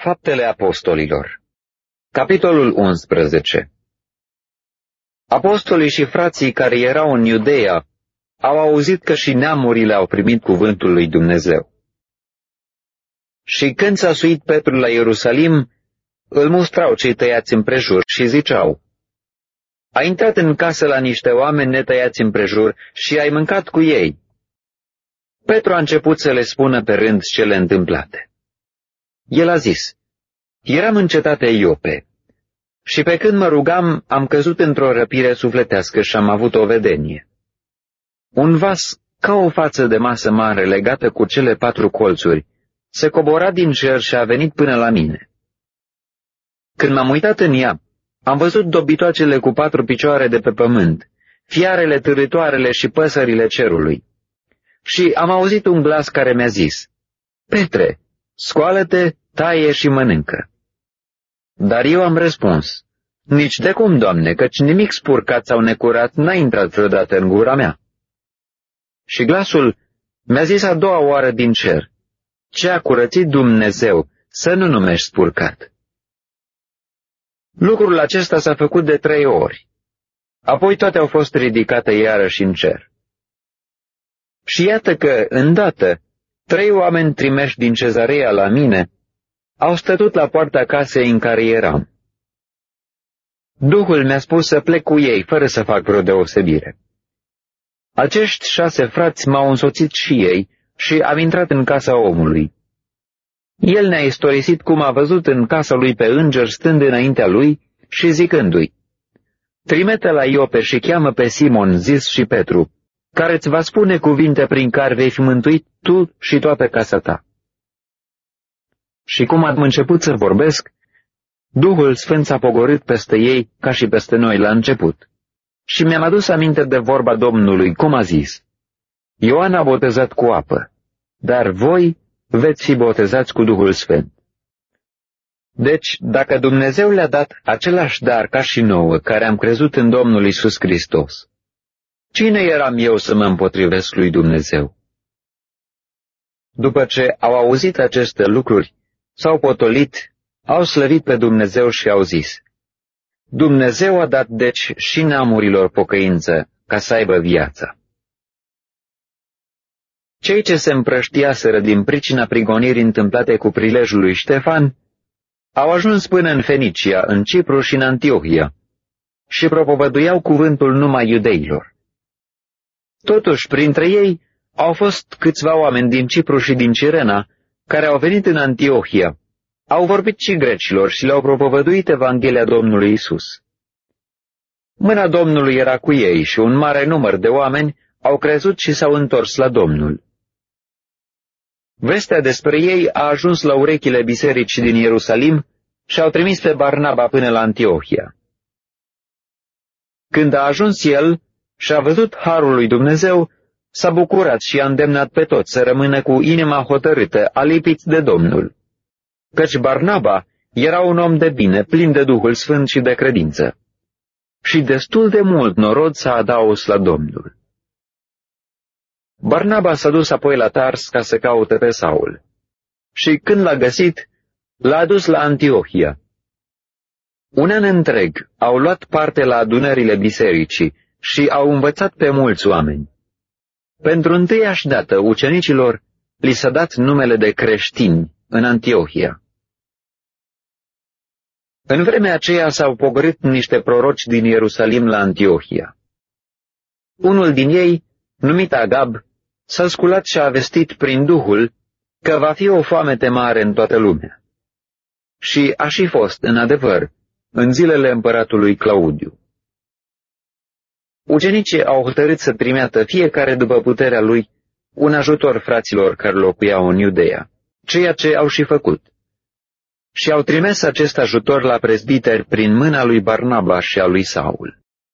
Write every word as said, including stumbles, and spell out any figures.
Faptele Apostolilor, capitolul unsprezece. Apostolii și frații care erau în Iudeea au auzit că și neamurile au primit cuvântul lui Dumnezeu. Și când s-a suit Petru la Ierusalim, îl mustrau cei tăiați împrejur și ziceau: „Ai intrat în casă la niște oameni netăiați împrejur și ai mâncat cu ei.” Petru a început să le spună pe rând cele întâmplate. El a zis: „Eram în cetatea Iope și pe când mă rugam, am căzut într-o răpire sufletească și am avut o vedenie. Un vas, ca o față de masă mare legată cu cele patru colțuri, se cobora din cer și a venit până la mine. Când m-am uitat în ea, am văzut dobitoacele cu patru picioare de pe pământ, fiarele târâtoarele și păsările cerului. Și am auzit un glas care mi-a zis: „Petre, scoală-te, taie și mănâncă.” Dar eu am răspuns: „Nici de cum, Doamne, căci nimic spurcat sau necurat n-a intrat vreodată în gura mea.” Și glasul mi-a zis a doua oară din cer: „Ce a curățit Dumnezeu, să nu numești spurcat.” Lucrul acesta s-a făcut de trei ori. Apoi toate au fost ridicate iarăși în cer. Și iată că, îndată, trei oameni trimeși din Cezarea la mine au stătut la poarta casei în care eram. Duhul mi-a spus să plec cu ei, fără să fac vreo deosebire. Acești șase frați m-au însoțit și ei și am intrat în casa omului. El ne-a istorisit cum a văzut în casa lui pe înger stând înaintea lui și zicându-i: „Trimite la Iope și cheamă pe Simon, zis și Petru, care îți va spune cuvinte prin care vei fi mântuit tu și toată casa ta.” Și cum am început să vorbesc, Duhul Sfânt s-a pogorât peste ei ca și peste noi la început. Și mi-am adus aminte de vorba Domnului, cum a zis: „Ioan a botezat cu apă, dar voi veți fi botezați cu Duhul Sfânt.” Deci, dacă Dumnezeu le-a dat același dar ca și nouă, care am crezut în Domnul Iisus Hristos, cine eram eu să mă împotrivesc lui Dumnezeu? După ce au auzit aceste lucruri, s-au potolit, au slăvit pe Dumnezeu și au zis: „Dumnezeu a dat deci și neamurilor pocăință, ca să aibă viața.” Cei ce se împrăștiaseră din pricina prigonirii întâmplate cu prilejul lui Ștefan au ajuns până în Fenicia, în Cipru și în Antiohia și propovăduiau cuvântul numai iudeilor. Totuși, printre ei au fost câțiva oameni din Cipru și din Cirena care au venit în Antiohia, au vorbit și grecilor și le-au propovăduit Evanghelia Domnului Isus. Mâna Domnului era cu ei și un mare număr de oameni au crezut și s-au întors la Domnul. Vestea despre ei a ajuns la urechile bisericii din Ierusalim și au trimis pe Barnaba până la Antiohia. Când a ajuns el și a văzut harul lui Dumnezeu, s-a bucurat și a îndemnat pe toți să rămână cu inima hotărâtă, alipiți de Domnul, căci Barnaba era un om de bine, plin de Duhul Sfânt și de credință. Și destul de mult norod s-a adaus la Domnul. Barnaba s-a dus apoi la Tars ca să caute pe Saul. Și când l-a găsit, l-a adus la Antiohia. Un an întreg au luat parte la adunările bisericii și au învățat pe mulți oameni. Pentru întâiași dată ucenicilor li s-a dat numele de creștini în Antiohia. În vremea aceea s-au pogorât niște proroci din Ierusalim la Antiohia. Unul din ei, numit Agab, s-a sculat și a vestit prin Duhul că va fi o foamete mare în toată lumea. Și a și fost, în adevăr, în zilele împăratului Claudiu. Ucenicii au hotărât să trimeată fiecare după puterea lui un ajutor fraților care locuiau în Iudeea, ceea ce au și făcut. Și au trimis acest ajutor la prezbiteri prin mâna lui Barnaba și a lui Saul.